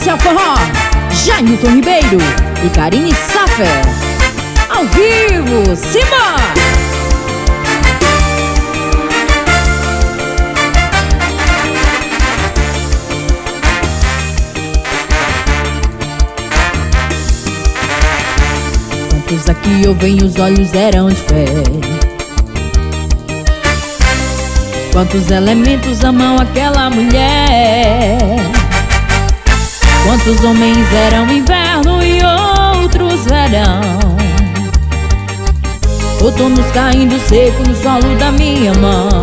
Esse é o forró Jailton Ribeiro e Karine Safer, ao vivo, Simba! Quantos aqui ouvem os olhos eram de fé? Quantos elementos amam aquela mulher? Quantos homens eram inverno e outros verão? Outonos caindo seco no solo da minha mão.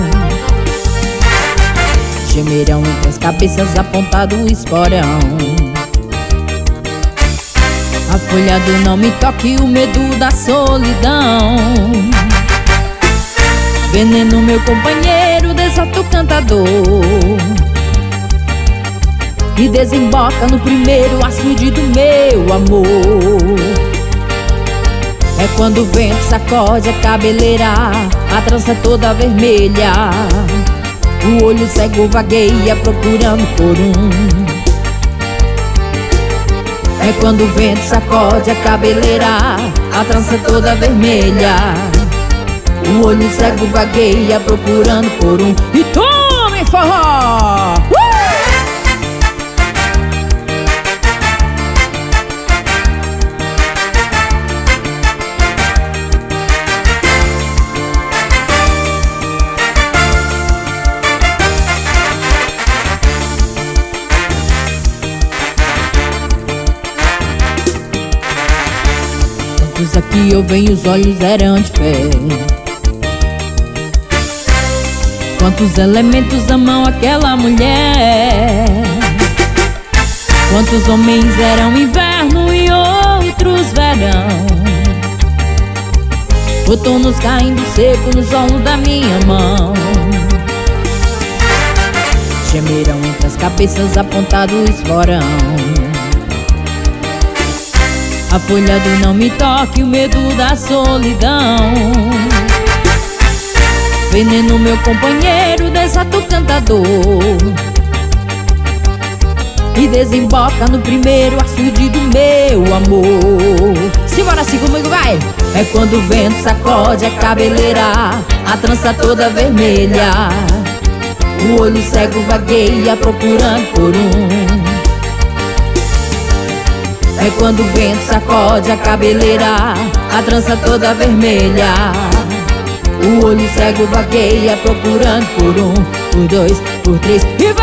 Gemerão entre as cabeças apontado o esporão. A folha do não me toque, o medo da solidão. Veneno, meu companheiro, desata o cantador e desemboca no primeiro açude do meu amor. É quando o vento sacode a cabeleira, a trança toda vermelha, o olho cego vagueia procurando por um. É quando o vento sacode a cabeleira, a trança toda vermelha, o olho cego vagueia procurando por um. E tome forró! Quantos aqui ouvem os olhos eram de fé? Quantos elementos amam aquela mulher? Quantos homens eram inverno e outros verão? Outonos caindo seco no solo da minha mão. Gemerão entre as cabeças apontado o esporão. A folha do não me toque, o medo da solidão. Veneno, meu companheiro, desata o cantador e desemboca no primeiro açude do meu amor. Simbora assim comigo, vai! É quando o vento sacode a cabeleira, a trança toda vermelha, o olho cego vagueia procurando por um. É quando o vento sacode a cabeleira, a trança toda vermelha, o olho cego vagueia procurando por um, por dois, por três e